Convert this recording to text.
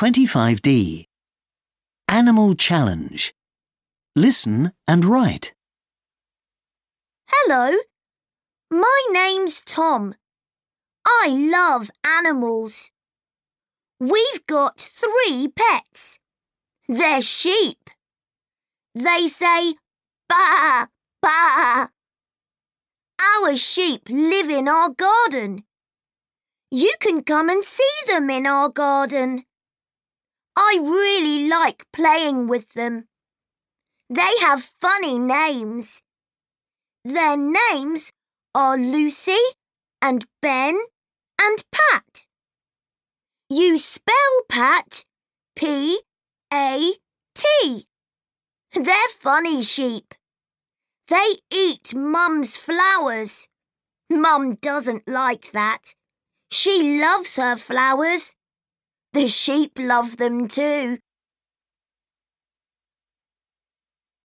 25D. Animal Challenge. Listen and write. Hello, my name's Tom. I love animals. We've got 3 pets. They're sheep. They say, "Baa, baa." Our sheep live in our garden. You can come and see them in our garden. I really like playing with them. They have funny names. Their names are Lucy and Ben and Pat. You spell Pat P-A-T. They're funny sheep. They eat Mum's flowers. Mum doesn't like that. She loves her flowers. The sheep love them too.